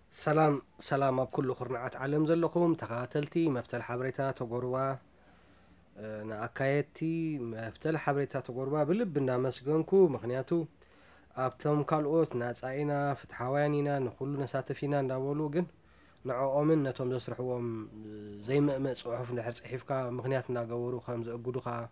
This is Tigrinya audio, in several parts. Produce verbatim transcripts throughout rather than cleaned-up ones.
سلام سلام بكل خرنعات عالم زلكم تخاتلتي مفتل حبريتا تقروا نأكايتي مفتل حبريتا تقروا بلبنا مسجنكو مخنياتو أبتم كالوت ناس عينا فتحوانينا نخلو نساتفينا نداولو جن نعومن نتوم يسرحوهم زي ما صحف نحر صحيفكا مخنياتنا جورو خمس أجودوخا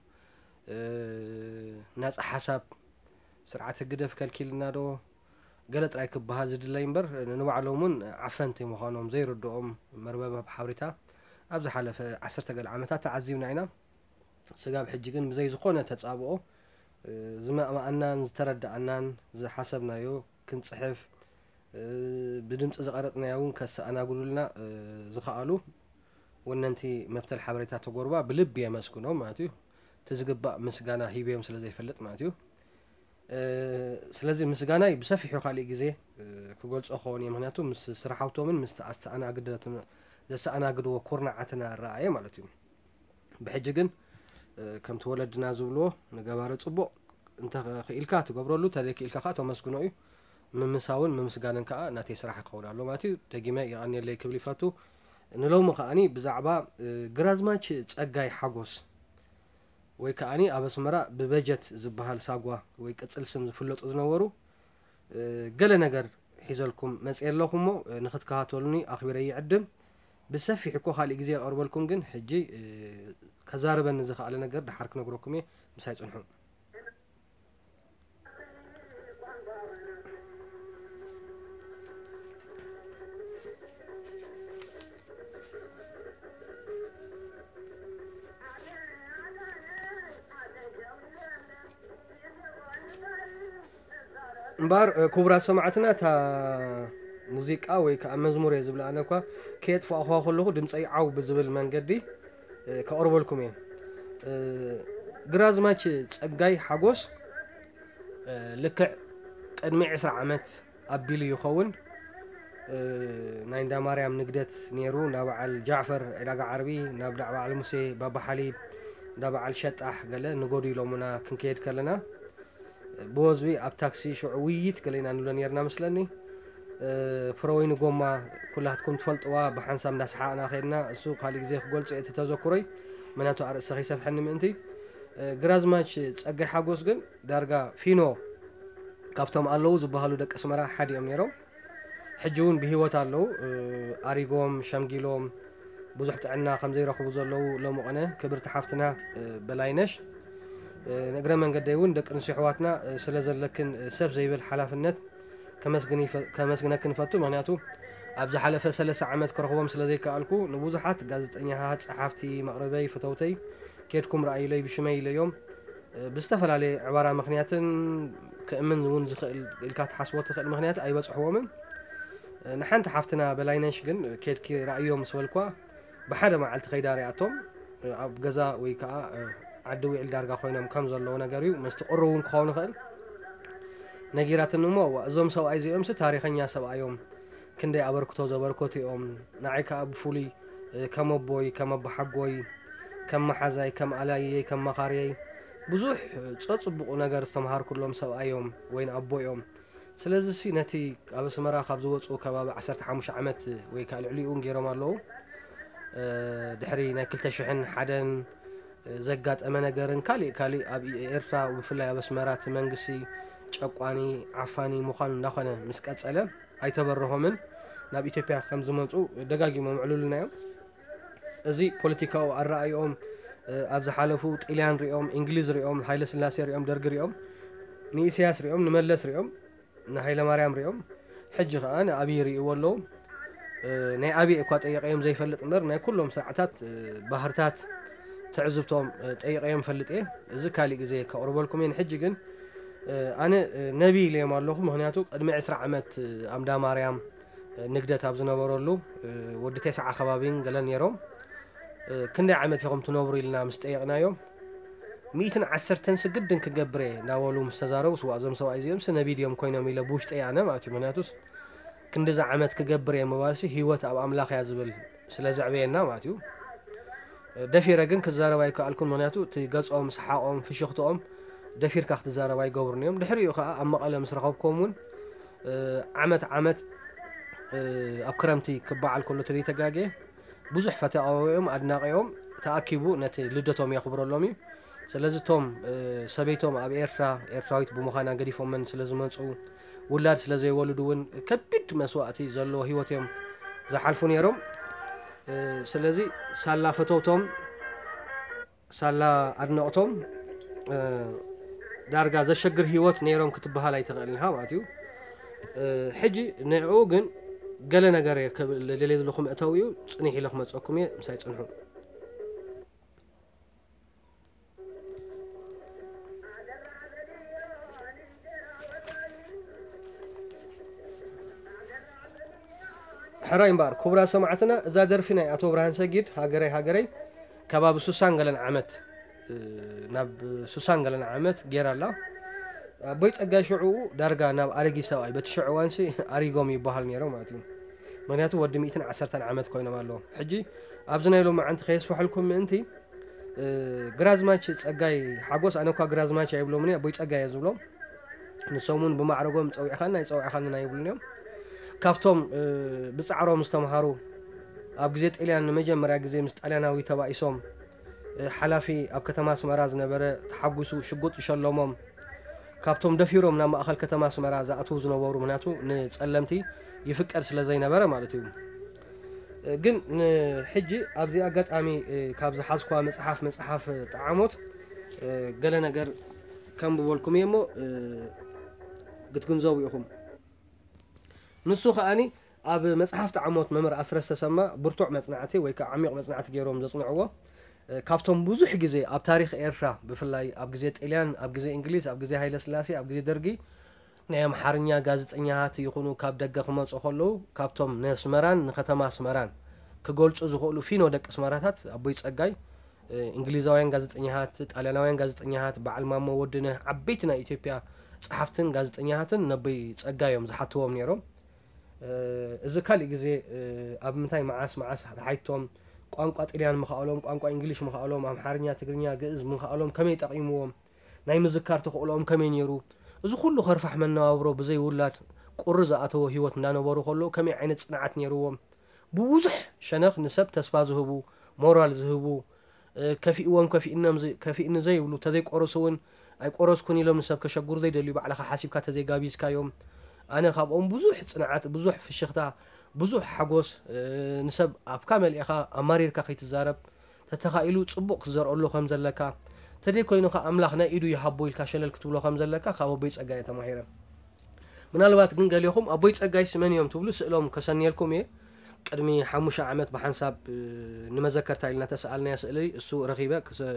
ناس حسب سرعة الجدف كالكيلنا دو قالت رايك بهذا الدلايمبر نبعلومون عفنتي مخانهم زي ردهم مرببة بحوريتا أبز حالة في عشرة قل عامتات تعزيونا عنا سقاب حجيقن زي زخونة تتصابقو زما ما أنان ترد أنان زي حسبنا يو كنت صحيف بدمت إذا قرأتنا يوم كس أنا أقول لنا زخالو وإن أنتي مفتل حبريتا تقربا بلب يا مسكونهم ماتيو تزقب مسقانا هي بيهم سلا زي فلت ماتيو سلازي مسجاناي بسفيحو خالي جزء كقولش أخواني مهناتو مس سرحوتو من مس أست أنا قدرت دس أنا قدو كورنا عتنا الرأي مالتيو بحججن كم تولدنا زولو نجبارة صبو أنت خيلكات قبرلو تلاقي الكخات ومسكونوي من مساون من مسجانن كأ ناتي سرح قولا لو ماتيو تجمع يعني اللي كبلي فاتو إنه لو مخاني بزعبا جرازماتش تأجي حجوس ويكأني أبس مرة ببجت زبها ساقوا ويكتسل سم فلوت أذنورو قال نجر حزلكم مسألة لكم نخد كهاتولني أخبري عدم بسفي حكوا خالي جزية أربلكم جن حجي كزاربا نزخ على نجر دحرك نجركمي مساعد أنهم بار كبرى سمعتنا تا موسيقى أو كمزمور يزبل أنا كوا كيت فأخوه خلوه دمس أي عو بزبل من قدي كأربلكم يعني جراز ماتش تجاي حجوس لك قدمي عشر عامات أبيلي يخون ناين دا مريم نقدت نيرو نابع الجعفر علاقة عربي نابع على الموسى بابا حليب نابع الشطح قال نقولي لو منا كنكيد كلنا بوزوي أب تاكسي شعويت قالينا نقول نيرنا مثلني فروين قوما كلها تكون تفلتوا بحنسام ناس حقنا خيرنا السوق هالي زي قلت تتذكري مناتو أرس سخي سفحني منتي جراز ماتش تأجي حاجوس جن درجة فينو كافتم الله زبهالو دك اسمرا حد يوم نيرو حجون بهوت الله أريقوم شمجيلوم بزحت عنا خمزي رخو زلو لو مقنة كبرت حفتنا بلاينش نقرأ من قد يون دك نصيحواتنا سلازل لكن سب زي بالحلافنت كمسجني ف... كمسجنا كنفتو معناته أبز حلفة سلسة عمد كرهوم سلازي كألكو نبوزحات جازت إني هات صحافتي مقربي فتوتي كيدكم رأي لي بشمي اليوم بستفل عليه عبارة مخنيات كأمن ون زخ الكات حسوات خ المخنيات أي بس حوامن نحن تحفتنا بلاينش جن كيد كي رأيهم سوالكوا بحدا مع التخيدارياتهم أب جزا ويكا عدوي على درجة خوينا مكمل زلوا نجاريو مستقرون خون خل نجيرات النمو وزوم سو أيزي أمس تاريخنا سبع يوم كندي أبركتو زبركتي أم نعيك أب فولي كم أبوي كم أب حقوي كم محزاي كم علي كم مخاري بزوح تصبقوا نجار استمهار كلهم سبع يوم وين أبوي يوم سلازل سينتي أبس مرا خبزوت أو كباب عشرة حمش عمت ويكال عليون جيرو مالو دحري ناكل تشحن حدا زقات أمانة جارن كالي كالي أبي إرفع وبفلا بس مرات منقسي أقواني عفاني مخان نخنا مسكات سلام أي تبرهم من نبي تبيع خمس منصو دقاقي ما معلول لنا زي بوليتيكا والرأي أم أبز حالفو إيلان ريوم إنجليز ريوم هايل سلاسي ريوم درج ريوم ني سياس ريوم نملس ريوم نهايل مريم ريوم حج أنا أبي ريولو ني أبي إقوات أي قيم زي فلت مر ني كلهم ساعتات بهرتات تعزبتهم أي قيم فلت إيه زكالي زي كأوروبالكم ين حججن أنا نبي لي ما لهم هنياتو قدمي عسر عمت أمدا مريم نقدت أبزنا برولو ودي تسعة خبابين قالن يروم كنا عمت يوم تنوري لنا مستيقنا يوم ميتن عسرتن سجدن كجبري ناولو مستزارو سواء زم سواء زيم سنة فيديو مكوينا ميلا بوشت أي أنا ما أتي مناتوس كنا ز عمت كجبري موالسي هو تأب أملاخ يزبل سلازع بينا ما أتيو دفي رجن كزارة وايكو ألكون مناتو تجاز صحاهم في شخطهم دفير كاخت زارة واي جورنيوم دحريو خا أما قال مسرقوا كومون عمت عمت ኣብ ክረምቲ ክበዓል ከሎ ተለይ ተጋገየ ብዙሕ ፈተኣውዮም ኣድናቂዮም ተኣኪቡ ነቲ ልደቶም የኽብረሎም እዩ ስለዚ ቶም ሰበይቶም ኣብ ኤርትራ ኤርትራዊት ብምዃና ገዲፎመን ስለ ዝመፁ ውላድ ስለ ዘይወልዱ እውን ከቢድ መስዋእቲ ዘለዎ ሂወት እዮም ዝሓልፉ ነይሮም ስለዚ ሳላ ፈተውቶም ሳላ ኣድነቕቶም ዳርጋ ዘሸግር ሂወት ነይሮም ክትበሃል ኣይትኽእልን ኢኻ ማለት እዩ ሕጂ ንዕኡ ግን ገለ ነገር ለለ ዘለኹም እተው እዩ ፅኒሕ ኢለ ክመፀኩም እየ ምሳይ ፅንሑ حراي مبار كبرى سمعتنا إذا درفنا أتو برهان سجد هاجري هاجري كباب سوسان قالن عمت ناب سوسان قالن عمت غير الله بيت أجا شعو درجة ناب أريجي سواي بتشعوان سي أريجوم يبهال نيرو ماتين منياتو ود مئتين عشرة عمت كوينا مالو حجي أبزنا يلو ما عند خيس فحلكم أنتي جراز ماتش أجاي حقوس أنا كا جراز ماتش يبلو مني بيت أجا يزبلو نسومون بمعرقهم تسوي خلنا يسوي خلنا يبلونيهم كافتم بصعرهم استمهارو اب غزيت اليان مجمريا غزي مستالياناوي تبايسوم حلافي اب كتما اسمرا زنبره تحغسو شغوط يشلموم كافتم دفيروم نا ماخل كتما اسمرا زاتو زنبورو مناتو نصلمتي يفقر سلا زينبره معناتيو ግን ሕጂ ኣብዚ ኣጋጣሚ ካብ ዝሓዝኳ መጽሓፍ መጽሓፍ ጣዓሞት ገለ ነገር ከም ብበልኩም እሞ ክትግንዘቡ ኢኹም ንሱ ኸኣኒ ኣብ መጽሓፍ ጣዓሞት መምህር ኣስረስ ተሰማ ብርቱዕ መጽናዕቲ ወይ ከዓ ዓሚቕ መጽናዕቲ ገይሮም ዘጽንዕዎ ካብቶም ብዙሕ ግዜ ኣብ ታሪኽ ኤርትራ ብፍላይ ኣብ ግዜ ጣልያን ኣብ ግዜ እንግሊዝ ኣብ ግዜ ሃይለ ስላሴ ኣብ ግዜ ደርጊ ናይ ኣምሓርኛ ጋዜጠኛታት ይኹኑ ካብ ደገ ክመፁ ከለዉ ካብቶም ንስመራን ንከተማ ስመራን ክገልጹ ዝኽእሉ ፊኖ ደቂ ስመራታት ኣቦይ ጸጋይ እንግሊዛውያን ጋዜጠኛታት ጣልያናውያን ጋዜጠኛታት በዓል ማሞ ወድነህ ዓበይቲ ናይ ኢትዮጵያ ጸሓፍትን ጋዜጠኛታትን ነቦይ ጸጋዮም ዝሓትዎም ነይሮም እዚ ካልእ ግዜ ኣብ ምንታይ መዓስ መዓስ ተሓይቶም ቋንቋ ጣልያን ምኽኣሎም ቋንቋ እንግሊሽ ምኽኣሎም ኣምሓርኛ ትግርኛ ግዕዝ ምኽኣሎም ከመይ ጠቒምዎም ናይ ምዝካር ተኽእሎም ከመይ ነይሩ እዚ ኩሉ ኸርፋሕ መነባብሮ ብዘይ ውላድ ቁሪ ዝኣተዎ ሂወት እንዳነበሩ ከሎ ከመይ ዓይነት ጽንዓት ነይሩዎም ብብዙሕ ሸነኽ ንሰብ ተስፋ ዝህቡ ሞራል ዝህቡ ከፊእዎም ከፊእኖም ከፊእኒ ዘይብሉ ተዘይቆረሱ እውን ኣይቆረስኩን ኢሎም ንሰብ ከሸግሩ ዘይደልዩ ባዕልኻ ሓሲብካ ተዘይጋቢዝካዮም ኣነ ካብኦም ብዙሕ ጽንዓት ብዙሕ ፍሽኽታ ብዙሕ ሓጎስ ንሰብ ኣፍካ መልኢኻ ኣማሪርካ ከይትዛረብ ተተኻኢሉ ጽቡቕ ክዘርአሉ ከም ዘለካ ተደይ ኮይኑኻ ኣምላኽ ናይ ኢዱ ይሃቦ ኢልካ ሸለል ክትብሎ ከም ዘለካ ካብ ኣቦይ ጸጋይ ተማሂረ ምናልባት ግን ገሊኹም ኣቦይ ጸጋይ ስመን እዮም ትብሉ ስእሎም ከሰኒልኩም እየ ቅድሚ ሓሙሽተ ዓመት ብሓንሳብ ንመዘከርታ ኢልና ተሰኣልናያ ስእሊ እሱ ረኺበ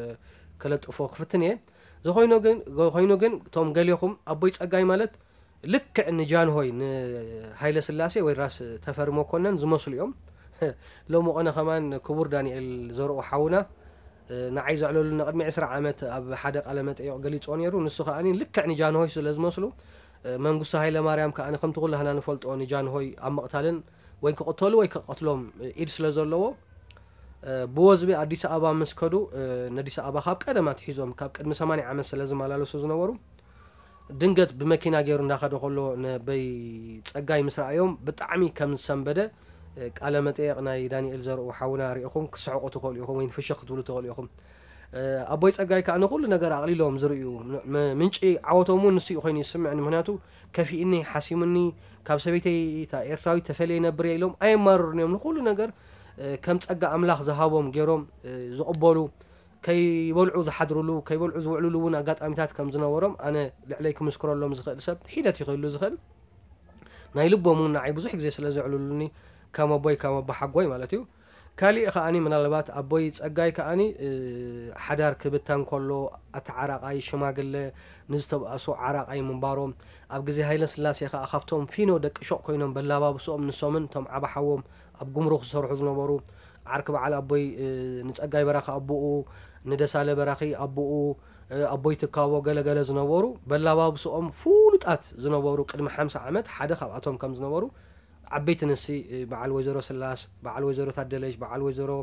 ከለጥፎ ክፍትን እየ ዝኾይኑ ግን ዝኾይኑ ግን ቶም ገሊኹም ኣቦይ ጸጋይ ማለት ልክዕ ንጃንሆይ ንሃይለ ስላሴ ወይ ራስ ተፈሪ መኮነን ዝመስሉ እዮም ሎሚ ቆነ ኸማን ክቡር ዳንኤል ዘርኡ ሓውና ንዓይ ዘዕለሉ ቅድሚ عشرة ዓመት ኣብ ሓደ ቃለ መጠይቕ ገሊጾ ነይሩ ንሱ ኸኣኒ ልክዕ ንጃንሆይ ስለ ዝመስሉ መንግስቱ ሃይለ ማርያም ከኣነ ከምቲ ኩላህና ንፈልጦ ንጃንሆይ ኣብ መቕታልን ወይ ክቕተሉ ወይ ክቐትሎም ኢድ ስለ ዘለዎ ብወዝቢ ኣዲስ ኣበባ ምስ ከዱ ንኣዲስ ኣበባ ካብ ቀደማ ትሒዞም ካብ ቅድሚ ሰማንያ ዓመት ስለ ዝመላለሱ ዝነበሩ ድንገት ብመኪና ገይሩ እንዳኸደ ከሎ ንበይ ጸጋይ ምስ ረኣዮም ብጣዕሚ ከም ዝሰንበደ ቃለ መጠይቕ ናይ ዳንኤል ዘርኡ ሓውና ሪኢኹም ክስሕቁ ትኽእሉ ኢኹም ወይ ፍሽኽ ክትብሉ ትኽእሉ ኢኹም ኣቦይ ጸጋይ ከዓ ንኹሉ ነገር ኣቕሊሎም ዝርእዩ ምንጪ ዓወቶም ንሱ እዩ ኮይኑ ይስምዕኒ ምክንያቱ ከፊእኒ ሓሲሙኒ ካብ ሰበይተይ ኤርትራዊት ተፈልየ ነብር እየ ኢሎም ኣይማርሩን እዮም ንኹሉ ነገር ከም ጸጋ ኣምላኽ ዝሃቦም ገይሮም ዝቕበሉ ከይበልዑ ዝሓድሩሉ ከይበልዑ ዝውዕሉሉ እውን ኣጋጣሚታት ከም ዝነበሮም ኣነ ልዕለይ ክምስክረሎም ዝኽእል ሰብ ሒደት ይኽእሉ ዝኽእል ናይ ልቦም እውን ንዓይ ብዙሕ ግዜ ስለ ዘዕልሉኒ ከም ኣቦይ ከም ኣቦ ሓጎይ ማለት እዩ ካልእ ከኣኒ ምናልባት ኣቦይ ጸጋይ ከኣኒ ሓዳር ክብተን ከሎ ኣተዓራቃይ ሽማግለ ንዝተባእሱ ዓራቃይ ምንባሮም ኣብ ግዜ ሃይለ ስላሴ ከዓ ካብቶም ፊኖ ደቂ ሾቕ ኮይኖም በላባብሶም ንሶምን ቶም ዓባሓዎም ኣብ ጉምሩክ ዝሰርሑ ዝነበሩ ዓርኪ በዓል ኣቦይ ንጸጋይ በራኺ ኣቦኡ ንደሳለ በራኺ ኣቦኡ ኣቦይ ትካቦ ገለገለ ዝነበሩ በላባብሶም ፍሉጣት ዝነበሩ ቅድሚ ሓምሳ ዓመት ሓደ ካብኣቶም ከም ዝነበሩ ዓበይቲ ንሲ በዓል ወይዘሮ ስላስ በዓል ወይዘሮ ታደለሽ በዓል ወይዘሮ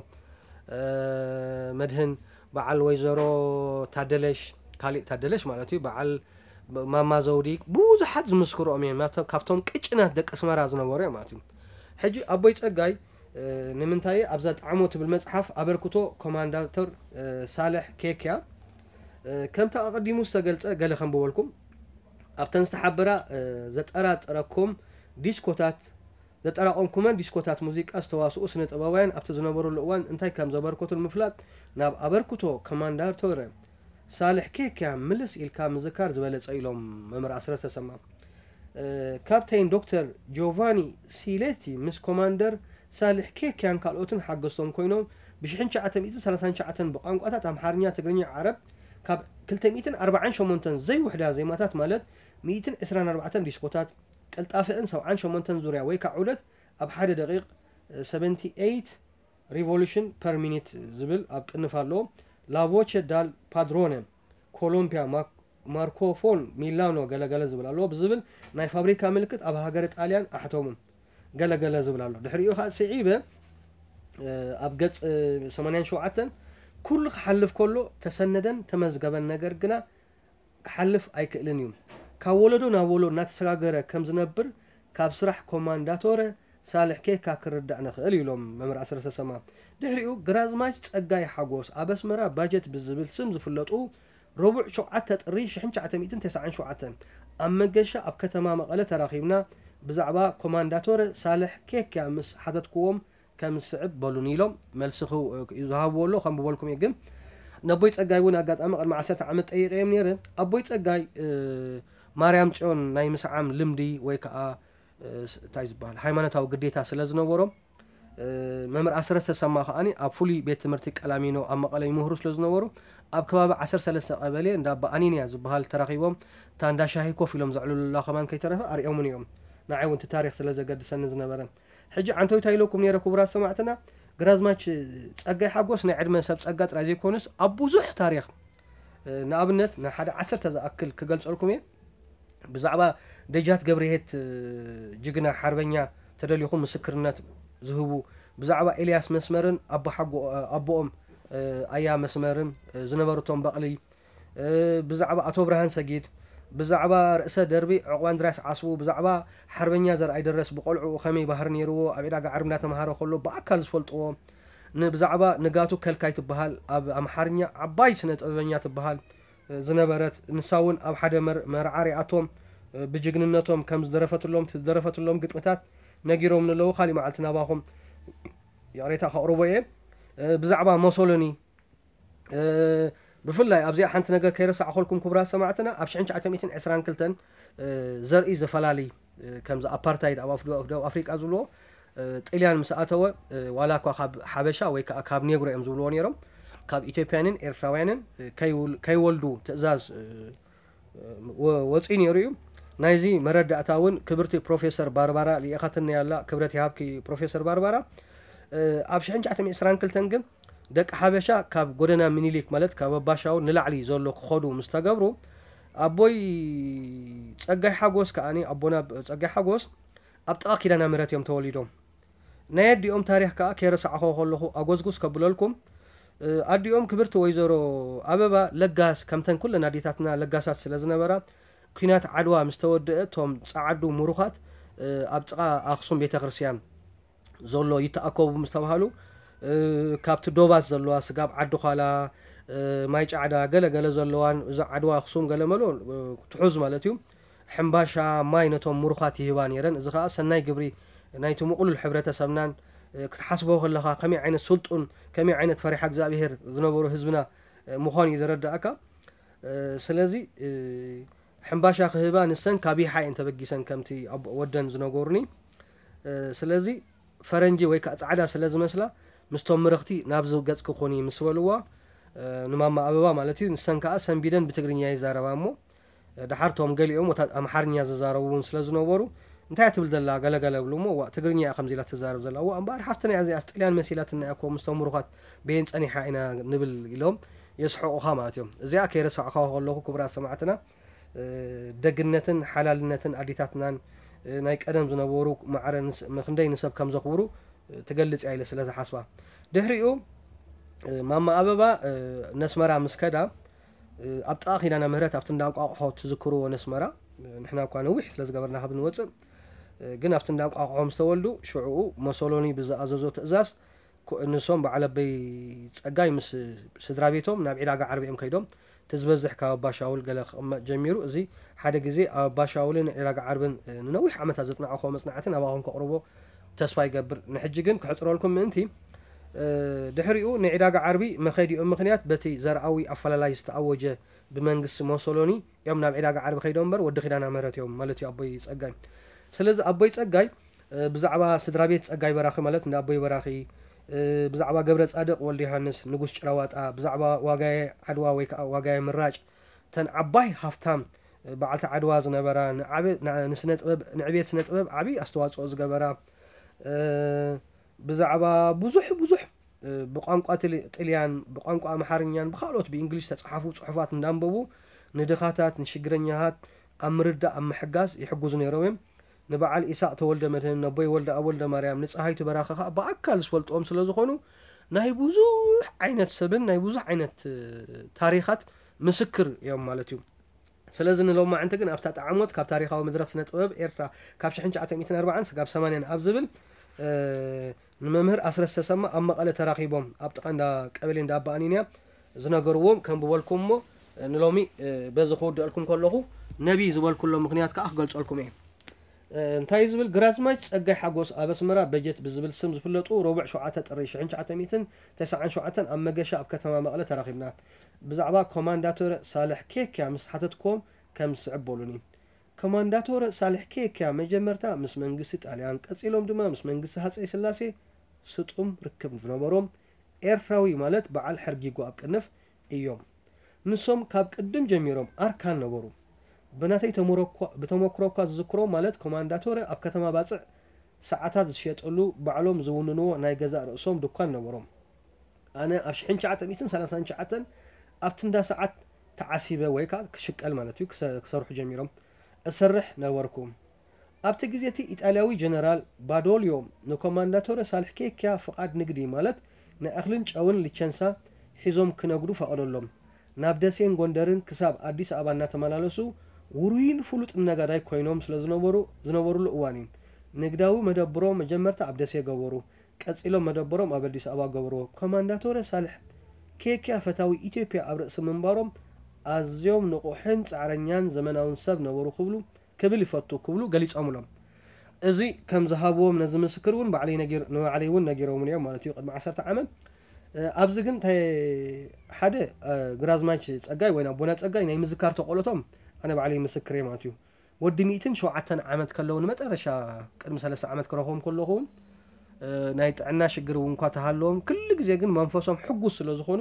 መድህን በዓል ወይዘሮ ታደለሽ ካልእ ታደለሽ ማለት እዩ በዓል ማማ ዘውዲ ብዙሓት ዝምስክሮም እዮም ካብቶም ቅጭናት ደቂ ኣስመራ ዝነበሩ እዮም ማለት እዩ حجي أبوي تأجاي نمنتاي أبزات عموت بالمصحف أبركتو كومانداتور صالح كيكيا كم تقدموا استقلت قال خم بقولكم أبتن استحبرا زت أراد أراكم ديسكوتات زت أراكم كمان ديسكوتات موسيقى استواسو سنة أبوين أبتزنبروا الأوان انتاي كم زبركتو المفلات ناب أبركتو كومانداتور صالح كيكيا ملس إلكام ذكر زبالة أيلهم ممر عسرة تسمى كابتن دكتور جوفاني سيليتي مس كوماندر صالح كيكيا كالوتن حقستون كوينوم بشحن شعتم إيتن سلسان شعتن بقانقواتات أمحارنيا تقرينيا عرب كاب كلتا ميتن أربعين شمونتن زي وحدة زي ماتات مالت ميتن إسران أربعتن ديسكوتات قلت أفئن سوعان شمونتن زوريا ويكا عولت أب حد دقيق ثمانية وسبعين revolution per minute زبل أب كنفالو لافوتش دال بادرونم كولومبيا ماركوفون ميلانو قال قال زبل الله بزبل ناي فابريكا ملكت أب هاجرت آليان أحتومن قال قال زبل الله دحريو خا صعيبة أب قط ثمانين شوعتن كل حلف كله تسندن تمزقبن نجر جنا حلف أي كلنيوم كولدو ناولو ناتسراجرة كم زنبر كابسرح كومانداتورة صالح كي كاكر دعنا خلي لهم ممر عسر سما دحريو جرازماج تأجاي حقوس أبس مرا باجت بالزبل سمز فلتو ربع شعتة ريش حنش عتميتن تسعين شعتة أما جشة أبكتما مقالة تراخيبنا بزعبا كومانداتورة صالح كي كامس حدتكم كم صعب بالونيلهم ملسخو يذهبوا له خم بقولكم يجم نبويت أجاي ونا قد أما مع سات عمت أي غيم نيرن أبويت أجاي أه مريم تون ناي مسعام لمدي ويكا أه تايز بال حيمانة أو قديتها سلزنا ورم أه ممر عسر تسمى خاني أبفولي بيت مرتك ألامينو أما قلي مهرس لزنا ورم أب كباب عسر سلسة قبلي نداب أنيني زبهال تراخيوم تاندا شاهي كوفي لهم زعلوا الله خمان كي ترى أري يوم يوم نعيو أنت تاريخ سلزة قد سنزنا برن حجي عنتو تايلوكم نيرا كبرى سمعتنا جرازماش تأجي حقوس نعد من سب تأجت رازي كونس أبو زح تاريخ نابنت نحد عسر تزأكل كجلس ألكم إيه بزعبا دجات جبريهت جيجنا حربنيا تدل يكون مسكرنات ذهبوا بزعبا إلياس مسمرن أبو حقو أبو أم أيام مسمرن زنبرتهم بقلي بزعبا أتوبرهن سجيد بزعبا رأس دربي عقوان دراس عصبو بزعبا حربنيا زر أي درس بقلعو خمي بحر نيرو أبيدا عربنا تمهارو خلو بأكل سفلتو نبزعبا نقاتو كالكاي تبهال أب أمحارنيا عباي سنة أبنيا تبهال زنبرت نساون أب حدا مر مرعاري أتوم بجننتهم كم زدرفت لهم تدرفت لهم قطمتات نجيرو من اللو خالي معلتنا باهم يا ريتها خروبيه بزعبا موسولوني بفلاي أبزي حنت نجار كيرس أخولكم كبرى سمعتنا أبشعنش عتميتين عسران كلتن زرقي زفلالي كم ز أبارتايد أو أفدو أفدو أفريقيا زولو تليان مسأتوا ولا كخاب حبشة ويكخاب نيجرو أم زولو نيرم كاب إثيوبيانين إيرتراويانين كي كي ولدو تزاز ووصين يريم نايزي مرد أتاون كبرتي بروفيسور باربارا اللي أخذتني يلا كبرتي هابكي بروفيسور باربارا أبشعنش عتمي عسران كلتن جم دك حبشة كاب قرنا منيليك ملت كاب باشاو نلعلي زولو خدو مستقبرو أبوي تأجي حقوس كأني أبونا تأجي حقوس أبتقى كده نمرت يوم توليدهم نادي يوم تاريخ كا كيرس أخو خلوه أجوزجوس قبللكم أدي يوم كبرت ويزورو أبابا لجاس كم تن كل ناديتاتنا لجاسات سلزنا برا كينات عدوى مستود توم تعدو مروخات أبتقى أخصم بيت غرسيان زولو يتأكو مستوهالو كابت دوبات زلوا سقاب عدو خالا مايج عدا قلا قلا زلوان إذا عدوا خصوم قلا ملون تحوز مالتيوم حنباشا ماينتهم مروخات يهوان يرن إذا خاص الناي قبري نايتو مقول الحبرة سمنان كتحسبوه خلها كمي عين السلطن كمي عين فريح زابيهر ذنبورو حزبنا مخاني إذا رد أكا سلازي حنباشا خهبان السن كابيحا انت بقي سن كمتي ودن زنقورني سلازي فرنجي ويكا أتعدا سلازي مسلا مستوم مرختي نابزو قدس كخوني مسولوا نماما أبابا مالتي نسنكا سنبيدن بتقرينيا يزاربامو دحارتهم قليهم وتاد أمحارنيا زاربون سلازو نورو انتهى تبدل قلا قلا بلومو وتقرينيا خمسة لا تزارب زلا أو أمبار حفتني عزي أستقلان مسيلات إن أكو مستوم مرخات بين أني حائنا نبل اليوم يصحوا خاماتهم زي أكيد رسع أخاه الله كبرى سمعتنا دقنتن حلالنتن أديتاتنا نايك أدم زنورو معرن مخندي نسب كم زخورو تقلت عيلة سلاسة حسبة دهريو ماما أبابا نسمرا مسكدا أبتأخي لنا مهرات أبتن داوك أحو تذكروا ونسمرا نحنا كانوا وحش لازم قبرنا حب نوصل ግን ኣብቲ እንዳቋቋም ዝተወልዱ ሽዑ ሞሶሎኒ ብዝኣዘዞ ትእዛዝ ንሶም በዓለበይ ፀጋይ ምስ ስድራ ቤቶም ናብ ዒዳጋ ዓርቢኦም ከይዶም ትዝበዝሕ ካብ ኣባ ሻውል ገለ ክቕመጥ ጀሚሩ እዚ ሓደ ግዜ ኣባ ሻውልን ዒዳጋ ዓርብን ንነዊሕ ዓመታት ዘጥናዕኾ መፅናዕትን ኣባኹም ከቕርቦ ተስፋ ይገብር ንሕጂ ግን ክሕፅረልኩም ምእንቲ ድሕሪኡ ንዒዳጋ ዓርቢ መኸዲኦም ምክንያት በቲ ዘርኣዊ ኣፈላላይ ዝተኣወጀ ብመንግስቲ ሞሶሎኒ እዮም ናብ ዒዳጋ ዓርቢ ከይዶም እምበር ወዲ ኺዳና ምህረት እዮም ማለት እዩ ኣቦይ ፀጋይ ስለዚ ኣቦይ ፀጋይ ብዛዕባ ስድራ ቤት ፀጋይ በራኺ ማለት እንዳ ኣቦይ በራኺ ብዛዕባ ገብረ ጻድቅ ወልዲ ዮሃንስ ንጉስ ጭራዋጣ ብዛዕባ ዋጋይ ዓድዋ ወይ ከዓ ዋጋይ ምራጭ ተን ዓባይ ሃፍታም በዓልቲ ዓድዋ ዝነበራ ንስነ ጥበብ ንዕቤት ስነ ጥበብ ዓብይ ኣስተዋፅኦ ዝገበራ ብዛዕባ ብዙሕ ብዙሕ ብቋንቋ ጥልያን ብቋንቋ ኣምሓርኛን ብካልኦት ብእንግሊዝ ተፃሓፉ ፅሑፋት እንዳንበቡ ንድኻታት ንሽግረኛታት ኣብ ምርዳእ ኣብ ምሕጋዝ ይሕግዙ ነይሮም እዮም ንበዓል ኢሳቅ ተወልደ መድህን ነቦይ ወልደ ኣብ ወልደ ማርያም ንፀሃይቱ በራኸ ከዓ ብኣካል ዝፈልጥዎም ስለ ዝኾኑ ናይ ብዙሕ ዓይነት ሰብን ናይ ብዙሕ ዓይነት ታሪኻት ምስክር እዮም ማለት እዩ ስለዚ ንሎማዓንቲ ግን ኣብታ ጣዕሞት ካብ ታሪኻዊ መድረክ ስነ ጥበብ ኤርትራ ካብ ሽሕን ሸዓተ ሚእትን ኣርባዓን ክሳብ ሰማንያን ኣብ ዝብል ንመምህር ኣስረስ ተሰማ ኣብ መቐለ ተራኺቦም ኣብ ጥቃ እንዳ ቀበሌ እንዳ ኣባ ኣኒንያ ዝነገርዎም ከም ብበልኩም እሞ ንሎሚ በዚ ክውድአልኩም ከለኹ ነቢ ዝበልኩሎም ምክንያት ከዓ ክገልፀልኩም እየ እንታይ ዝብል ግራዝማች ፀጋይ ሓጎስ ኣብ ኣስመራ በጀት ብዝብል ስም ዝፍለጡ ረቡዕ ሸውዓተ ጥሪ ሽሕን ሸዓተ ሚእትን ተስዓን ሸውዓተን ኣብ መገሻ ኣብ ከተማ መቐለ ተራኺብና ብዛዕባ ኮማንዳቶር ሳልሕ ኬክያ ምስ ሓተትኩም ከም ዝስዕበሉኒ ኮማንዳቶር ሳልሕ ኬክያ መጀመርታ ምስ መንግስቲ ጣልያን ቀፂሎም ድማ ምስ መንግስቲ ሃፀይ ስላሴ ስጡም ርክብ ዝነበሮም ኤርትራዊ ማለት በዓል ሕርጊጎ ኣብ ቅንፍ እዮም ንሶም ካብ ቅድም ጀሚሮም ኣርካን ነበሩ ብናተይ ብተሞክሮ እኳ ዝዝክሮ ማለት ኮማንዳቶር ኣብ ከተማ ባፅዕ ሰዓታት ዝሸጠሉ ባዕሎም ዝውንንዎ ናይ ገዛእ ርእሶም ድኳን ነበሮም ኣነ ኣብ ሽሕን ሸዓተ ሚእትን ሰላሳን ሸዓተን ኣብቲ እንዳ ሰዓት ተዓሲበ ወይ ከዓ ክሽቀል ማለት እዩ ክሰርሑ ጀሚሮም እሰርሕ ነበርኩም ኣብቲ ግዜቲ ኢጣልያዊ ጀነራል ባዶልዮ ንኮማንዳቶር ሳልሕ ኬክያ ፍቃድ ንግዲ ማለት ናይ እኽልን ጨውን ሊቸንሳ ሒዞም ክነግዱ ፈቐደሎም ናብ ደሴን ጎንደርን ክሳብ ኣዲስ ኣበባ እናተመላለሱ ውሩይን ፍሉጥ ነጋዳይ ኮይኖም ስለ ዝነበሩ ዝነበሩሉ እዋን እዩ ንግዳዊ መደብሮም መጀመርታ ኣብ ደሴ ገበሩ ቀፂሎም መደብሮም ኣብ ኣዲስ ኣበባ ገበሩ ኮማንዳቶር ሳልሕ ኬክያ ፈታዊ ኢትዮጵያ ኣብ ርእሲ ምንባሮም ኣዝዮም ንቑሕን ፃዕረኛን ዘመናውን ሰብ ነበሩ ክብሉ ክብል ይፈቱ ክብሉ ገሊፆምሎም እዚ ከም ዝሃብዎም ነዚ ምስክር እውን ባዕለይ ነጊር ንባዕለይ እውን ነጊሮም እዮም ማለት እዩ ቅድሚ ዓሰርተ ዓመት ኣብዚ ግን ሓደ ግራዝማች ፀጋይ ወይ ኣቦና ፀጋይ ናይ ምዝካር ተቆለቶም ኣነ ባዕለይ ምስክር እየ ማለት እዩ ወዲ ሚእትን ሸውዓተን ዓመት ከለዉ ንመጨረሻ ቅድሚ ሰለስተ ዓመት ክረኽቦም ከለኹ ናይ ጥዕና ሽግር እውን እኳ ተሃለዎም ኩሉ ግዜ ግን መንፈሶም ሕጉስ ስለ ዝኾኑ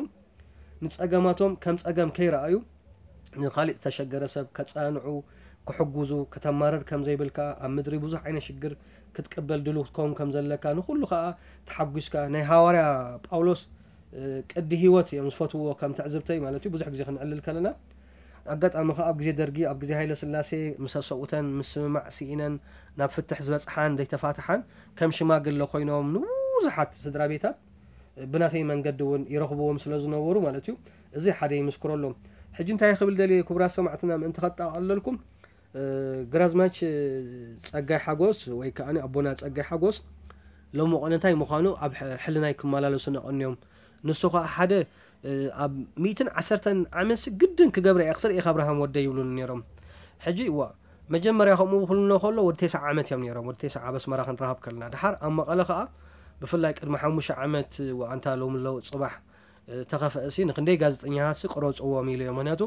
ንፀገማቶም ከም ፀገም ከይረኣዩ ንኻሊእ ዝተሸገረ ሰብ ከፃንዑ ክሕጉዙ ከተማረር ከም ዘይብልካ ኣብ ምድሪ ብዙሕ ዓይነት ሽግር ክትቀበል ድሉ ክትከውን ከም ዘለካ ንኩሉ ከዓ ተሓጒስካ ናይ ሃዋርያ ጳውሎስ ቅዲ ሂወት እዮም ዝፈትውዎ ከም ትዕዝብተይ ማለት እዩ ብዙሕ ግዜ ክንዕልል ከለና ኣጋጣሚ ከዓ ኣብ ግዜ ደርጊ ኣብ ግዜ ሃይለ ስላሴ ምስ ሰውተን ምስ ስምማዕ ሲኢነን ናብ ፍትሕ ዝበፅሓን ዘይተፋትሓን ከም ሽማግለ ኮይኖም ንብዙሓት ስድራ ቤታት ብናተይ መንገዲ እውን ይረኽብዎም ስለ ዝነበሩ ማለት እዩ እዚ ሓደ ይምስክረሎም ሕጂ እንታይ ክብል ደልየ ክቡራት ሰማዕትና ምእንቲ ከጠቃለልኩም ግራዝማች ፀጋይ ሓጎስ ወይ ከዓ ኣቦና ፀጋይ ሓጎስ ሎሚ ቆነታይ ምዃኑ ኣብ ሕልናይ ክመላለሱ ነቐንዮም ንሱ ከዓ ሓደ ኣብ ሚእትን ዓሰርተን ዓመት ግድን ክገብረ እየ እየ ኣብርሃም ወደ ይብሉን ነይሮም ሕጂ ዋ መጀመርያ ከምኡ ክብሉና ከሎ ወዲ ተስዓ ዓመት እዮም ነይሮም ወዲ ተስዓ በስመራ ክንረኸብ ከለና ድሓር ኣብ መቐለ ከዓ ብፍላይ ቅድሚ ሓሙሽተ ዓመት ዋኣንታ ሎሚ ለውጥ ፅባሕ ተኸፍአሲ ንክንደይ ጋዜጠኛታት ቅረፅዎም ኢሉ እዮም ምክንያቱ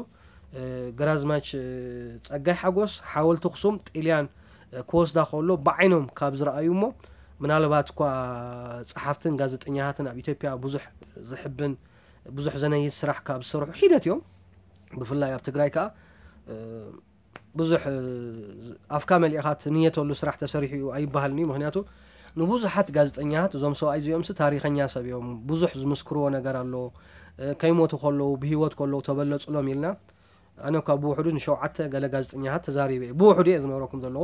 ግራዝማች ፀጋይ ሓጎስ ሓወልቲ ኣክሱም ጤልያን ክወስዳ ከሎ ብዓይኖም ካብ ዝረኣዩ እሞ ምናልባት እኳ ፀሓፍትን ጋዜጠኛታትን ኣብ ኢትዮጵያ ብዙሕ ዝሕብን ብዙሕ ዘነይት ስራሕ ካብ ዝሰርሑ ሂደት እዮም ብፍላይ ኣብ ትግራይ ከዓ ብዙሕ ኣፍካ መልኢኻት ንየተሉ ስራሕ ተሰሪሑ ኣይባሃልኒ ምክንያቱ ንብዙሓት ጋዜጠኛታት እዞም ሰብኣይ እዚኦምስ ታሪኸኛ ሰብ እዮም ብዙሕ ዝምስክርዎ ነገር ኣሎ ከይሞቱ ከለዉ ብሂወት ከለዉ ተበለፅሎም ኢልና ኣነ ካብ ብውሕዱ ንሸውዓተ ገለ ጋዜጠኛታት ተዛሪበ እየ ብውሕዱ እየ ዝነበረኩም ዘለዎ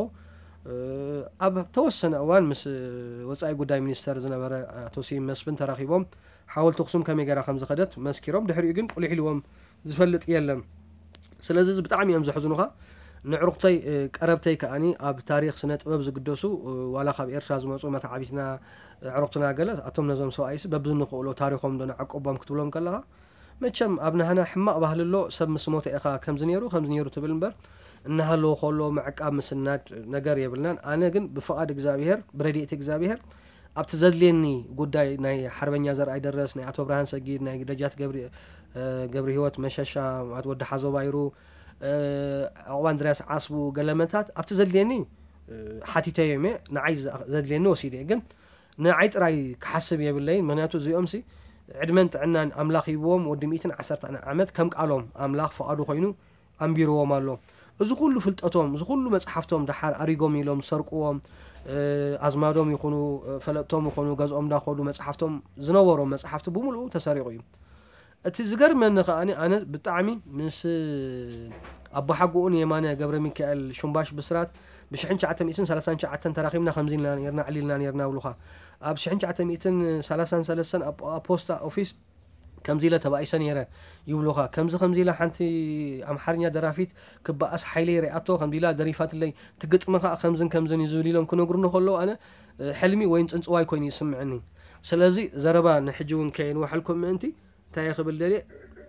ኣብ ተወሰነ እዋን ምስ ወፃኢ ጉዳይ ሚኒስተር ዝነበረ ኣቶ ስዩም መስፍን ተራኺቦም ሓወልቲ ኣክሱም ከመይ ገይራ ከም ዝኸደት መስኪሮም ድሕሪኡ ግን ቁልሕ ኢልዎም ዝፈልጥ የለን ስለዚ ብጣዕሚ እዮም ዘሕዝኑኻ ንዕሩቅተይ ቀረብተይ ከኣኒ ኣብ ታሪክ ስነ ጥበብ ዝግደሱ ዋላ ካብ ኤርትራ ዝመፁ መታዓቢትና ዕሩቅትና ገለ ኣቶም ነዞም ሰብኣይስ በብዝንኽእሎ ታሪኾም ዶ ንዓቆቦም ክትብሎም ከለኻ መቸም ኣብ ናህና ሕማቕ ባህሊ ኣሎ ሰብ ምስ ሞተ ኢኻ ከምዚ ነይሩ ከምዚ ነይሩ ትብል እምበር እናሃለዎ ከሎ ምዕቃብ ምስናድ ነገር የብልናን ኣነ ግን ብፍቓድ እግዚኣብሔር ብረድኤት እግዚኣብሔር ኣብቲ ዘድልየኒ ጉዳይ ናይ ሓርበኛ ዘርኣይ ደረስ ናይ ኣቶ ብርሃን ሰጊድ ናይ ደጃት ገብሪ ገብሪ ህይወት መሸሻ ወዲ ሓዞባይሩ ኣቕባ እንድርያስ ዓስቡ ገለመታት ኣብቲ ዘድልየኒ ሓቲተዮ እየ ንዓይ ዘድልየኒ ወሲደ እየ ግን ንዓይ ጥራይ ክሓስብ የብለይን ምክንያቱ እዚኦም ሲ ዕድመን ጥዕናን ኣምላኽ ሂብዎም ወዲ ሚእትን ዓሰርተ ዓመት ከም ቃሎም ኣምላኽ ፈቓዱ ኮይኑ ኣንቢርዎም ኣሎ እዚ ኩሉ ፍልጠቶም እዚ ኩሉ መፅሓፍቶም ድሓር ኣሪጎም ኢሎም ሰርቅዎም ኣዝማዶም ይኹኑ ፈለጥቶም ይኹኑ ገዝኦም እንዳኸዱ መፅሓፍቶም ዝነበሮም መፅሓፍቲ ብምሉኡ ተሰሪቑ እዩ እቲ ዝገርመኒ ከኣኒ ኣነ ብጣዕሚ ምስ ኣቦ ሓጉኡን የማነ ገብረ ሚካኤል ሹምባሽ ብስራት ብሽሕን ሸዓተ ሚእትን ሰላሳን ሸዓተን ተራኺብና ከምዚ ኢልና ነርና ዕሊልና ነርና ብሉኻ ኣብ ሽሕን ሸዓተ ሚእትን ሰላሳን ሰለስተን ኣብ ፖስታ ኦፊስ ከምዚ ኢለ ተባኢሰ ነይረ ይብሉኻ ከምዚ ከምዚ ኢለ ሓንቲ ኣምሓርኛ ደራፊት ክበኣስ ሓይለ ሪኣቶ ከምዚ ኢላ ደሪፋትለይ ትግጥምኻ ከምዝን ከምዝን እዩ ዝብል ኢሎም ክነግሩኒ ከለዉ ኣነ ሕልሚ ወይን ፅንፅዋይ ኮይኑ ይስምዐኒ ስለዚ ዘረባ ንሕጂ እውን ከየንዋሕልኩም ምእንቲ እንታይ ክብል ደልየ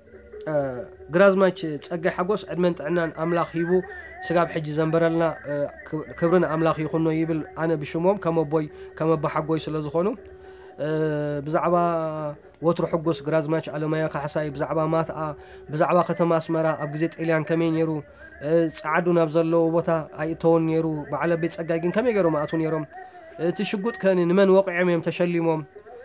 ግራዝማች ፀጋይ ሓጎስ ዕድመን ጥዕናን ኣምላኽ ሂቡ ስጋብ ሕጂ ዘንበረልና ክብርን ኣምላኽ ይኹኖ ይብል ኣነ ብሽሞም ከም ኣቦይ ከም ኣቦ ሓጎይ ስለ ዝኾኑ ብዛዕባ ወትሩ ሕጉስ ግራዝማች ኣለማያ ካሕሳይ ብዛዕባ ማትኣ ብዛዕባ ከተማ ኣስመራ ኣብ ግዜ ጤልያን ከመይ ነይሩ ፃዓዱ ናብ ዘለዎ ቦታ ኣይእተውን ነይሩ በዓል ቤት ፀጋይ ግን ከመይ ገይሮም ኣእቱ ነይሮም እቲ ሽጉጥ ከኒ ንመን ወቂዖም እዮም ተሸሊሞም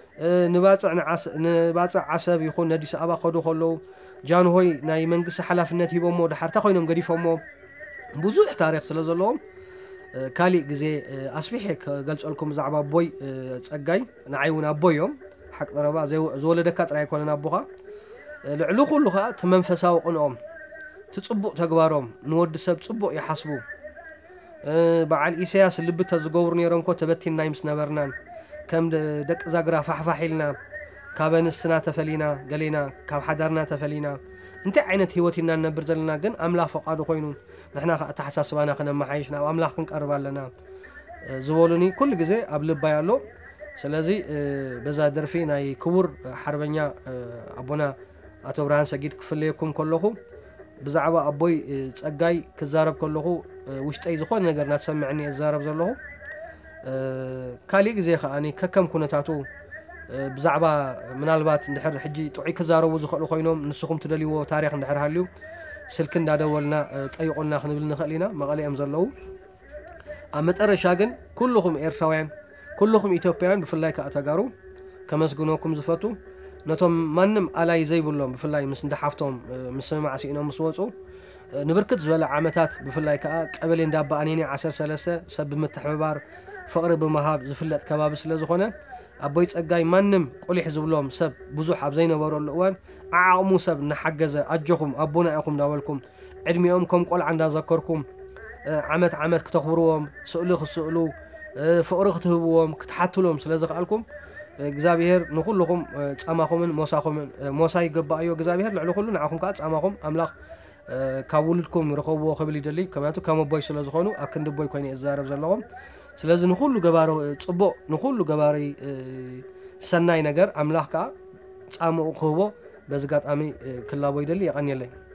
ንባፅዕ ዓሰብ ይኹን ኣዲስ ኣበባ ከዱ ከለዉ ጃንሆይ ናይ መንግስቲ ሓላፍነት ሂቦሞ ድሓርታ ኮይኖም ገዲፎሞ ብዙሕ ታሪክ ስለ ዘለዎም ካሊእ ግዜ ኣስፊሐ ክገልፀልኩም ብዛዕባ ኣቦይ ፀጋይ ንዓይ እውን ኣቦዮም ሓቅ ጠረባ ዝወለደካ ጥራይ ኣይኮነን ኣቦኻ ልዕሊ ኩሉ ከዓ እቲ መንፈሳዊ ቅንኦም እቲ ፅቡቕ ተግባሮም ንወዲ ሰብ ፅቡቕ ይሓስቡ በዓል ኢሳያስ ልቢ ተዝገብሩ ነይሮም ኮ ተበቲንናይ ምስ ነበርናን ከም ደቂ ዛግራ ፋሕፋሕ ኢልና ካብ ኣንስትና ተፈሊና ገሌና ካብ ሓዳርና ተፈሊና እንታይ ዓይነት ሂወት ኢና ነብር ዘለና ግን ኣምላኽ ፈቃዱ ኮይኑ ንሕና ከዓ ተሓሳስባና ክነመሓይሽ ናብ ኣምላኽ ክንቀርብ ኣለና ዝበሉኒ ኩሉ ግዜ ኣብ ልባይ ኣሎ ስለዚ በዛ ደርፊ ናይ ክቡር ሓርበኛ ኣቦና ኣቶ ብርሃን ሰጊድ ክፍለየኩም ከለኹ ብዛዕባ ኣቦይ ፀጋይ ክዛረብ ከለኹ ውሽጠይ ዝኾነ ነገር እናተሰምዐኒ እዛረብ ዘለኹ ካሊእ ግዜ ከኣኒ ከከም ኩነታቱ ብዛዕባ ምናልባት እንድሕር ሕጂ ጥዑይ ክዛረቡ ዝኽእሉ ኮይኖም ንስኹም ትደልይዎ ታሪክ እንድሕር ሃልዩ ስልክ እንዳደወልና ጠይቁና ክንብል ንኽእል ኢና መቐለ እዮም ዘለዉ ኣብ መጨረሻ ግን ኩልኹም ኤርትራውያን ኩልኹም ኢትዮጵያውያን ብፍላይ ከዓ ተጋሩ ከመስግኖኩም ዝፈቱ ነቶም ማንም ኣላይ ዘይብሎም ብፍላይ ምስ እንዳሓፍቶም ምስ ማዕሲኢኖም ምስ ወፁ ንብርክት ዝበለ ዓመታት ብፍላይ ከዓ ቀበሌ እንዳባኣኔኒ ዓሰርተ ሰለስተ ሰብ ብምትሕብባር ፍቕሪ ብምሃብ ዝፍለጥ ከባቢ ስለ ዝኾነ ኣቦይ ፀጋይ ማንም ቁሊሕ ዝብሎም ሰብ ብዙሕ ኣብ ዘይነበረሉ እዋን ዓቕሙ ሰብ እናሓገዘ ኣጆኹም ኣቦና ኢኹም እንዳበልኩም ዕድሚኦም ከም ቆልዓ እንዳዘከርኩም ዓመት ዓመት ክተኽብርዎም ስእሊ ክስእሉ ፍቕሪ ክትህብዎም ክትሓትሎም ስለ ዝኽኣልኩም እግዚኣብሔር ንኩልኹም ፃማኹምን ሞሳኹምን ሞሳ ይግባእ እዩ እግዚኣብሔር ልዕሊ ኩሉ ንዓኹም ከዓ ፃማኹም ኣምላኽ ካብ ውልድኩም ይረኸብዎ ክብል ይደሊ ከምያቱ ከም ኣቦይ ስለ ዝኾኑ ኣብ ክንዲ ቦይ ኮይነ እዛረብ ዘለኹም ስለዚ ንኩሉ ገባሪ ፅቡቕ ንኩሉ ገባሪ ሰናይ ነገር ኣምላኽ ከዓ ፃምኡ ክህቦ በዚ ጋጣሚ ክላቦ ይደሊ የቐኒየለይ